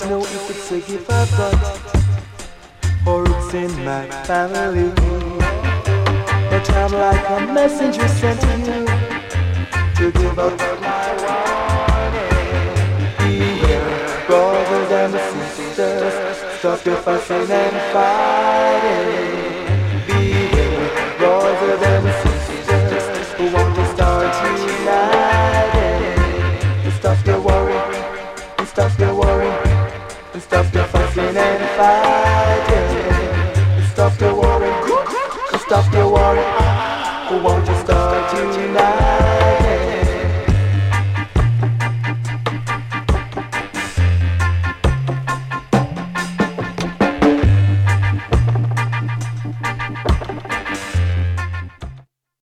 know if it's a gift I've got or it's in my family. But I'm like a messenger sent to you to give out my warning. Beware, brothers and sisters, stop your fussing and fighting. Beware, brothers and sisters who want to start uniting. Stop your worry, stop your worry, stop your fussing and fighting. Stop your worry, stop your worry, who want to start uniting.